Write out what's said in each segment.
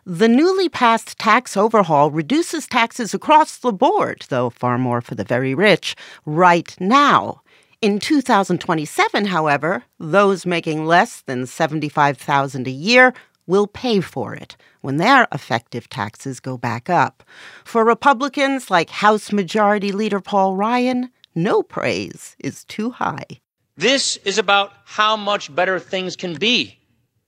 The newly passed tax overhaul reduces taxes across the board, though far more for the very rich, right now. In 2027, however, those making less than $75,000 a year will pay for it when their effective taxes go back up. For Republicans like House Majority Leader Paul Ryan, no praise is too high. This is about how much better things can be.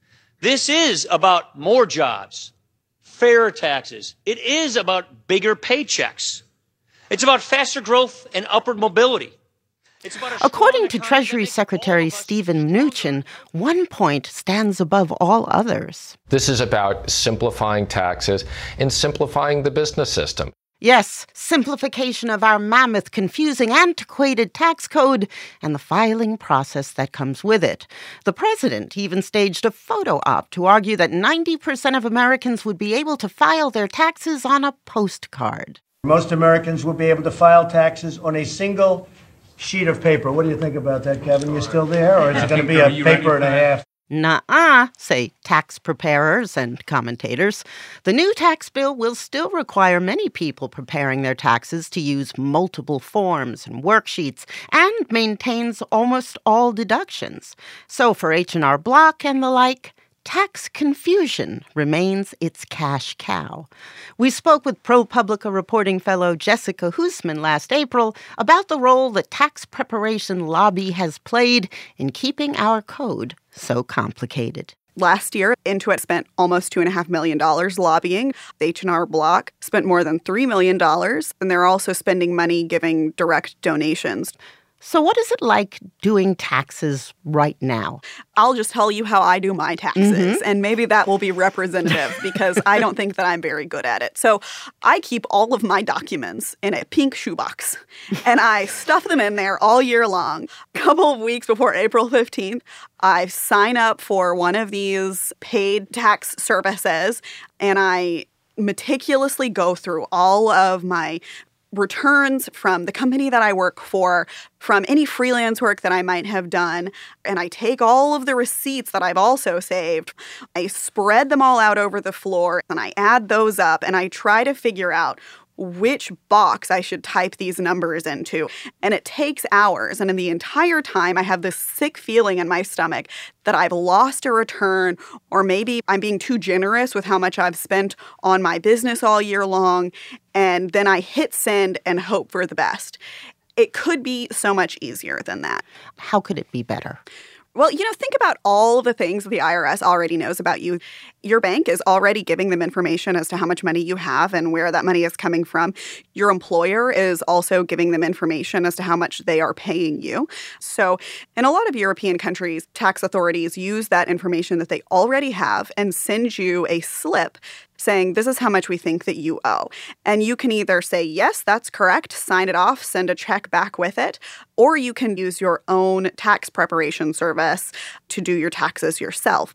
This is about more jobs, fairer taxes. It is about bigger paychecks. It's about faster growth and upward mobility. According to Treasury Secretary Steven Mnuchin, one point stands above all others. This is about simplifying taxes and simplifying the business system. Yes, simplification of our mammoth, confusing, antiquated tax code and the filing process that comes with it. The president even staged a photo op to argue that 90% of Americans would be able to file their taxes on a postcard. Most Americans will be able to file taxes on a single sheet of paper. What do you think about that, Kevin? You still there, or is it going to be a paper and a half? Nuh-uh, say tax preparers and commentators. The new tax bill will still require many people preparing their taxes to use multiple forms and worksheets and maintains almost all deductions. So for H&R Block and the like, tax confusion remains its cash cow. We spoke with ProPublica reporting fellow Jessica Huseman last April about the role the tax preparation lobby has played in keeping our code so complicated. Last year, Intuit spent almost $2.5 million lobbying. H&R Block spent more than $3 million, and they're also spending money giving direct donations. So what is it like doing taxes right now? I'll just tell you how I do my taxes, and maybe that will be representative because I don't think that I'm very good at it. So I keep all of my documents in a pink shoebox, and I stuff them in there all year long. A couple of weeks before April 15th, I sign up for one of these paid tax services, and I meticulously go through all of my returns from the company that I work for, from any freelance work that I might have done, and I take all of the receipts that I've also saved, I spread them all out over the floor, and I add those up, and I try to figure out which box I should type these numbers into. And it takes hours. And in the entire time, I have this sick feeling in my stomach that I've lost a return, or maybe I'm being too generous with how much I've spent on my business all year long. And then I hit send and hope for the best. It could be so much easier than that. How could it be better? Well, think about all the things the IRS already knows about you. Your bank is already giving them information as to how much money you have and where that money is coming from. Your employer is also giving them information as to how much they are paying you. So in a lot of European countries, tax authorities use that information that they already have and send you a slip saying, this is how much we think that you owe. And you can either say, yes, that's correct, sign it off, send a check back with it, or you can use your own tax preparation service to do your taxes yourself.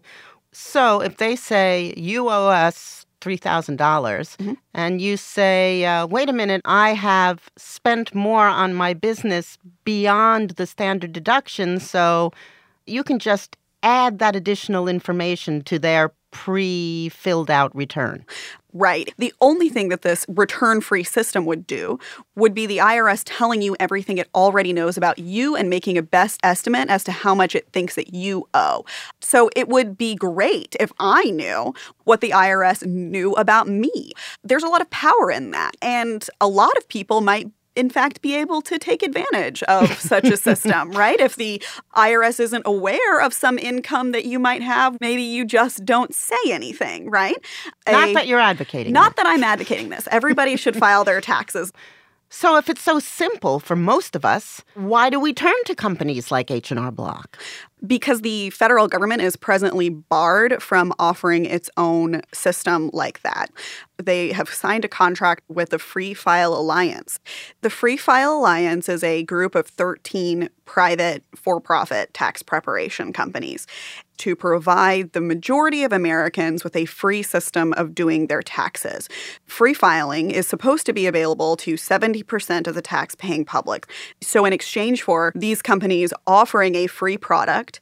So if they say, you owe us $3,000, and you say, wait a minute, I have spent more on my business beyond the standard deduction, so you can just add that additional information to their pre-filled out return. Right. The only thing that this return-free system would do would be the IRS telling you everything it already knows about you and making a best estimate as to how much it thinks that you owe. So it would be great if I knew what the IRS knew about me. There's a lot of power in that, and a lot of people might in fact, be able to take advantage of such a system, right? If the IRS isn't aware of some income that you might have, maybe you just don't say anything, right? Not that you're advocating Not that I'm advocating this. Everybody should file their taxes. So if it's so simple for most of us, why do we turn to companies like H&R Block? Because the federal government is presently barred from offering its own system like that. They have signed a contract with the Free File Alliance. The Free File Alliance is a group of 13 private for-profit tax preparation companies to provide the majority of Americans with a free system of doing their taxes. Free filing is supposed to be available to 70% of the tax-paying public. So in exchange for these companies offering a free product,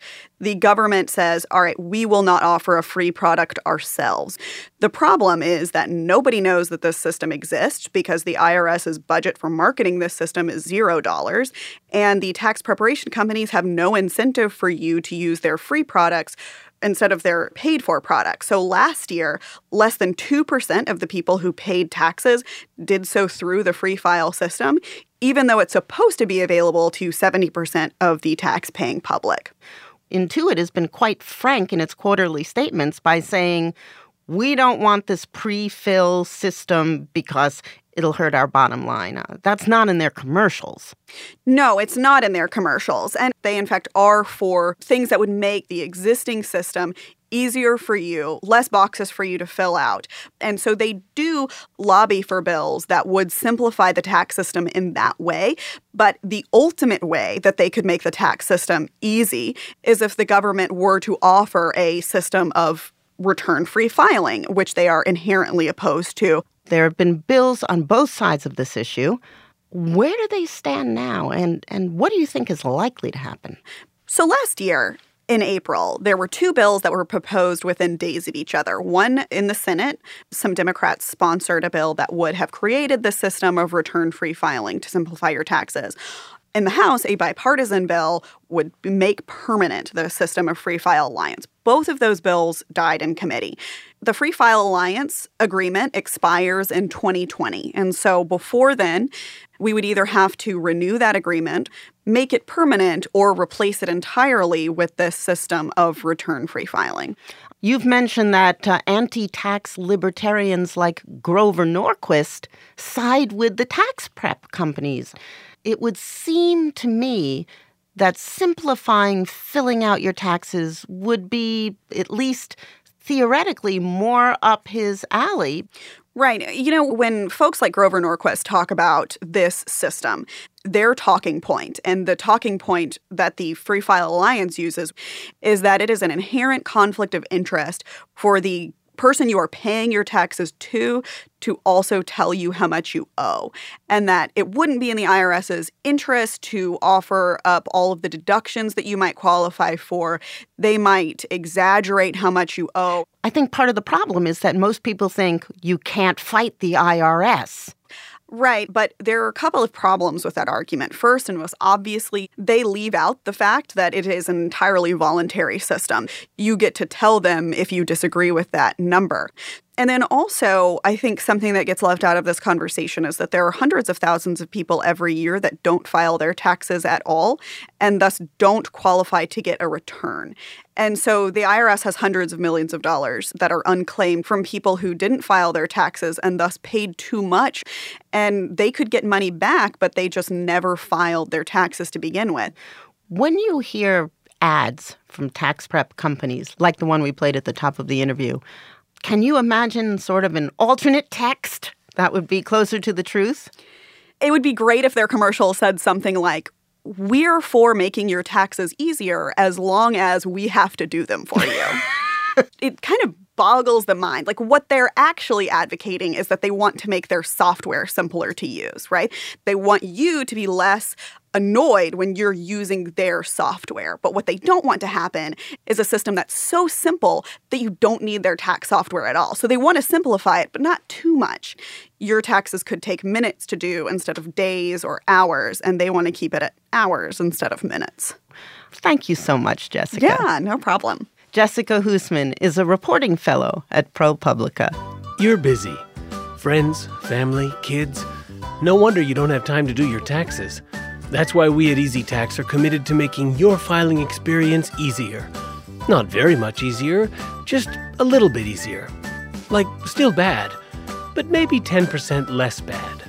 the government says, all right, we will not offer a free product ourselves. The problem is that nobody knows that this system exists because the IRS's budget for marketing this system is $0, and the tax preparation companies have no incentive for you to use their free products instead of their paid-for products. So last year, less than 2% of the people who paid taxes did so through the free file system, even though it's supposed to be available to 70% of the tax-paying public. Intuit has been quite frank in its quarterly statements by saying, we don't want this pre-fill system because it'll hurt our bottom line. That's not in their commercials. No, it's not in their commercials. And they, in fact, are for things that would make the existing system easier for you, less boxes for you to fill out. And so they do lobby for bills that would simplify the tax system in that way. But the ultimate way that they could make the tax system easy is if the government were to offer a system of return-free filing, which they are inherently opposed to. There have been bills on both sides of this issue. Where do they stand now, and what do you think is likely to happen? So last year, in April, there were two bills that were proposed within days of each other. One in the Senate, some Democrats sponsored a bill that would have created the system of return-free filing to simplify your taxes. In the House, a bipartisan bill would make permanent the system of Free File Alliance. Both of those bills died in committee. The Free File Alliance agreement expires in 2020. And so before then, we would either have to renew that agreement, make it permanent, or replace it entirely with this system of return-free filing. You've mentioned that anti-tax libertarians like Grover Norquist side with the tax prep companies. It would seem to me that simplifying filling out your taxes would be, at least theoretically, more up his alley. Right. You know, when folks like Grover Norquist talk about this system, their talking point, and the talking point that the Free File Alliance uses, is that it is an inherent conflict of interest for the person you are paying your taxes to also tell you how much you owe, and that it wouldn't be in the IRS's interest to offer up all of the deductions that you might qualify for. They might exaggerate how much you owe. I think part of the problem is that most people think you can't fight the IRS. Right, but there are a couple of problems with that argument. First and most obviously, they leave out the fact that it is an entirely voluntary system. You get to tell them if you disagree with that number. And then also, I think something that gets left out of this conversation is that there are hundreds of thousands of people every year that don't file their taxes at all and thus don't qualify to get a return. And so the IRS has hundreds of millions of dollars that are unclaimed from people who didn't file their taxes and thus paid too much. And they could get money back, but they just never filed their taxes to begin with. When you hear ads from tax prep companies, like the one we played at the top of the interview, can you imagine sort of an alternate text that would be closer to the truth? It would be great if their commercial said something like, "We're for making your taxes easier as long as we have to do them for you." It kind of boggles the mind. Like, what they're actually advocating is that they want to make their software simpler to use, right? They want you to be less annoyed when you're using their software. But what they don't want to happen is a system that's so simple that you don't need their tax software at all. So they want to simplify it, but not too much. Your taxes could take minutes to do instead of days or hours, and they want to keep it at hours instead of minutes. Thank you so much, Jessica. Yeah, no problem. Jessica Huseman is a reporting fellow at ProPublica. You're busy. Friends, family, kids. No wonder you don't have time to do your taxes. That's why we at EasyTax are committed to making your filing experience easier. Not very much easier, just a little bit easier. Like, still bad, but maybe 10% less bad.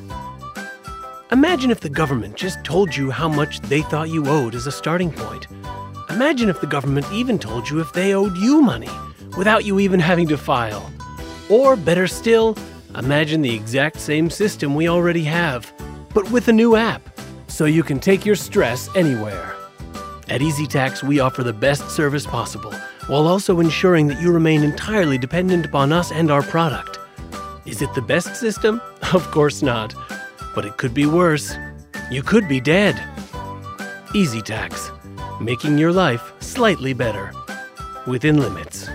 Imagine if the government just told you how much they thought you owed as a starting point. Imagine if the government even told you if they owed you money, without you even having to file. Or better still, imagine the exact same system we already have, but with a new app, so you can take your stress anywhere. At EasyTax, we offer the best service possible, while also ensuring that you remain entirely dependent upon us and our product. Is it the best system? Of course not. But it could be worse. You could be dead. EasyTax. making your life slightly better, within limits.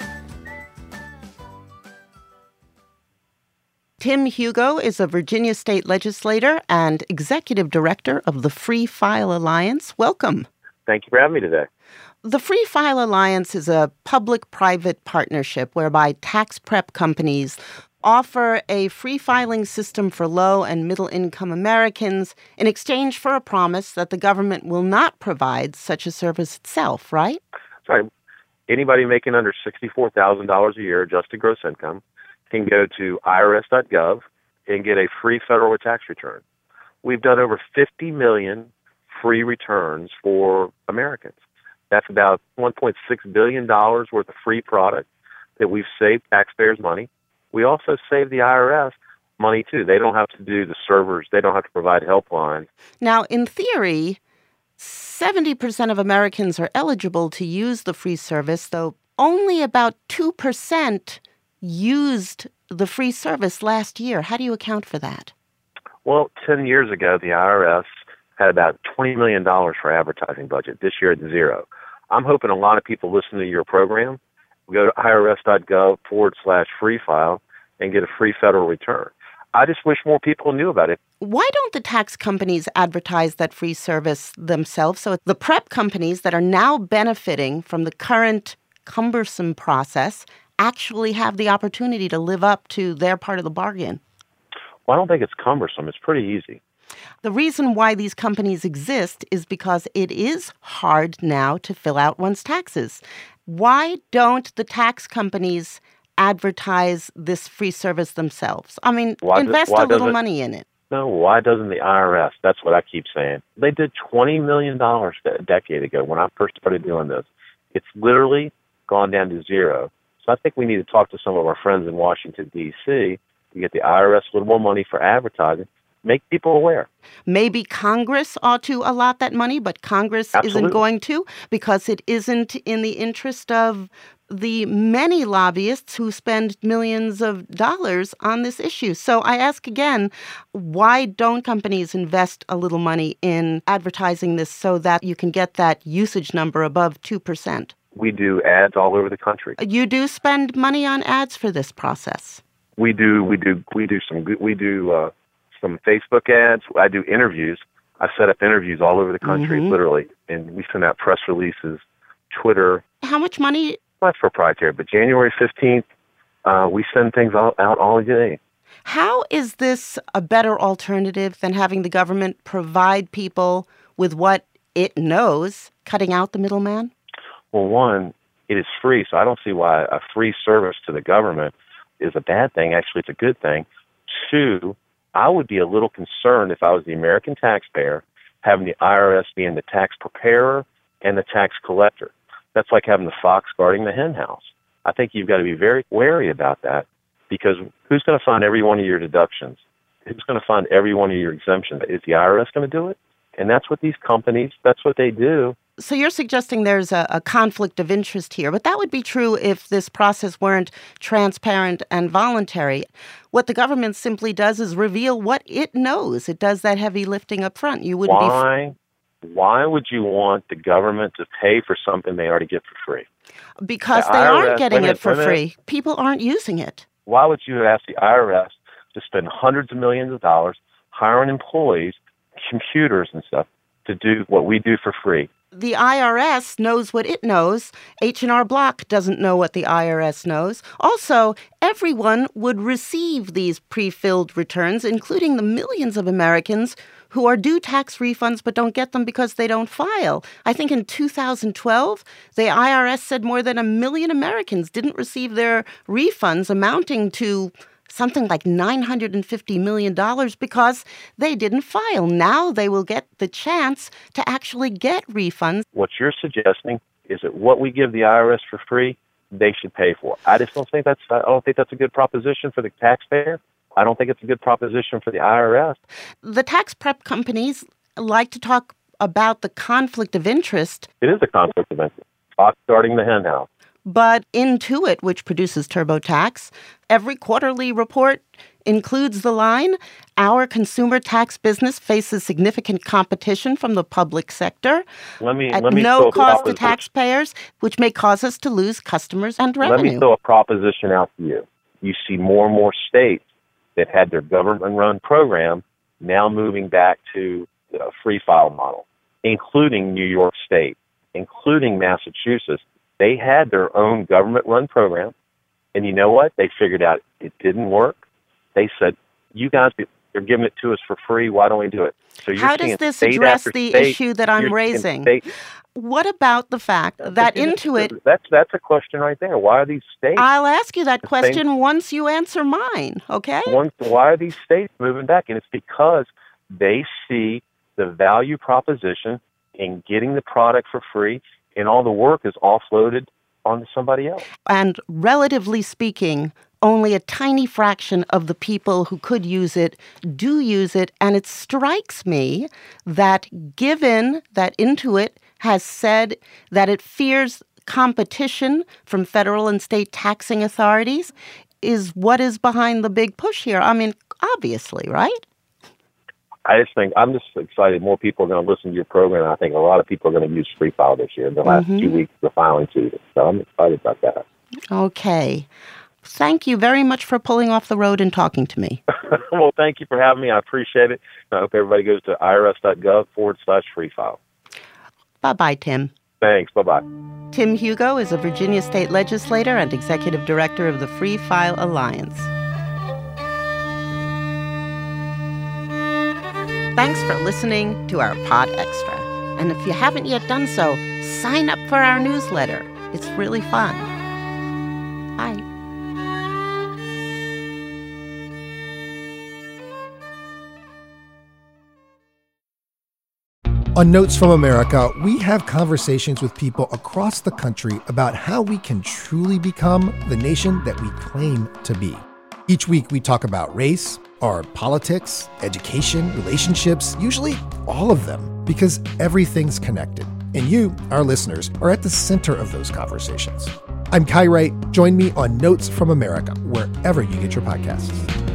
Tim Hugo is a Virginia state legislator and executive director of the Free File Alliance. Welcome. Thank you for having me today. The Free File Alliance is a public-private partnership whereby tax prep companies offer a free filing system for low and middle-income Americans in exchange for a promise that the government will not provide such a service itself, right? Sorry. Anybody making under $64,000 a year adjusted gross income can go to irs.gov and get a free federal tax return. We've done over 50 million free returns for Americans. That's about $1.6 billion worth of free product that we've saved taxpayers money. We also save the IRS money, too. They don't have to do the servers. They don't have to provide helplines. Now, in theory, 70% of Americans are eligible to use the free service, though only about 2% used the free service last year. How do you account for that? Well, 10 years ago, the IRS had about $20 million for advertising budget. This year, it's zero. I'm hoping a lot of people listen to your program, go to irs.gov/free file and get a free federal return. I just wish more people knew about it. Why don't the tax companies advertise that free service themselves? So the prep companies that are now benefiting from the current cumbersome process actually have the opportunity to live up to their part of the bargain. Well, I don't think it's cumbersome. It's pretty easy. The reason why these companies exist is because it is hard now to fill out one's taxes. Why don't the tax companies advertise this free service themselves? I mean, invest a little money in it. No, why doesn't the IRS? That's what I keep saying. They did $20 million a decade ago when I first started doing this. It's literally gone down to zero. So I think we need to talk to some of our friends in Washington, D.C. to get the IRS a little more money for advertising, make people aware. Maybe Congress ought to allot that money, but Congress isn't going to because it isn't in the interest of the many lobbyists who spend millions of dollars on this issue. So I ask again, why don't companies invest a little money in advertising this so that you can get that usage number above 2%? We do ads all over the country. You do spend money on ads for this process. We do some Facebook ads. I do interviews. I set up interviews all over the country, literally, and we send out press releases, Twitter. How much money? That's proprietary, but January 15th, we send things out all day. How is this a better alternative than having the government provide people with what it knows, cutting out the middleman? Well, one, it is free, so I don't see why a free service to the government is a bad thing. Actually, it's a good thing. Two, I would be a little concerned if I was the American taxpayer having the IRS being the tax preparer and the tax collector. That's like having the fox guarding the hen house. I think you've got to be very wary about that because who's going to fund every one of your deductions? Who's going to fund every one of your exemptions? Is the IRS going to do it? And that's what these companies, that's what they do. So you're suggesting there's a conflict of interest here, but that would be true if this process weren't transparent and voluntary. What the government simply does is reveal what it knows. It does that heavy lifting up front. You wouldn't Why would you want the government to pay for something they already get for free? Because they aren't getting it for free. People aren't using it. Why would you ask the IRS to spend hundreds of millions of dollars hiring employees, computers and stuff, to do what we do for free? The IRS knows what it knows. H&R Block doesn't know what the IRS knows. Also, everyone would receive these pre-filled returns, including the millions of Americans who are due tax refunds but don't get them because they don't file. I think in 2012, the IRS said more than 1 million Americans didn't receive their refunds, amounting to something like $950 million because they didn't file. Now they will get the chance to actually get refunds. What you're suggesting is that what we give the IRS for free, they should pay for. I don't think that's a good proposition for the taxpayer. I don't think it's a good proposition for the IRS. The tax prep companies like to talk about the conflict of interest. It is a conflict of interest. Fox guarding the hen house. But Intuit, which produces TurboTax, every quarterly report includes the line, our consumer tax business faces significant competition from the public sector at no cost to taxpayers, which may cause us to lose customers and revenue. Let me throw a proposition out to you. You see more and more states that had their government-run program now moving back to the free file model, including New York State, including Massachusetts. They had their own government-run program, and you know what? They figured out it didn't work. They said, you guys are giving it to us for free. Why don't we do it? So how does this address the issue that I'm raising? What about the fact that Intuit... That's a question right there. Why are these states... I'll ask you that question once you answer mine, okay? Why are these states moving back? And it's because they see the value proposition in getting the product for free, and all the work is offloaded onto somebody else. And relatively speaking, only a tiny fraction of the people who could use it do use it. And it strikes me that given that Intuit has said that it fears competition from federal and state taxing authorities, is what is behind the big push here. I mean, obviously, right? I just think I'm just excited more people are going to listen to your program. I think a lot of people are going to use Free File this year in the last 2 weeks of the filing season. So I'm excited about that. Okay. Thank you very much for pulling off the road and talking to me. Well, thank you for having me. I appreciate it. I hope everybody goes to irs.gov/free file. Bye-bye, Tim. Thanks. Bye-bye. Tim Hugo is a Virginia state legislator and executive director of the Free File Alliance. Thanks for listening to our Pod Extra. And if you haven't yet done so, sign up for our newsletter. It's really fun. Bye. On Notes from America, we have conversations with people across the country about how we can truly become the nation that we claim to be. Each week, we talk about race, our politics, education, relationships, usually all of them, because everything's connected. And you, our listeners, are at the center of those conversations. I'm Kai Wright. Join me on Notes from America, wherever you get your podcasts.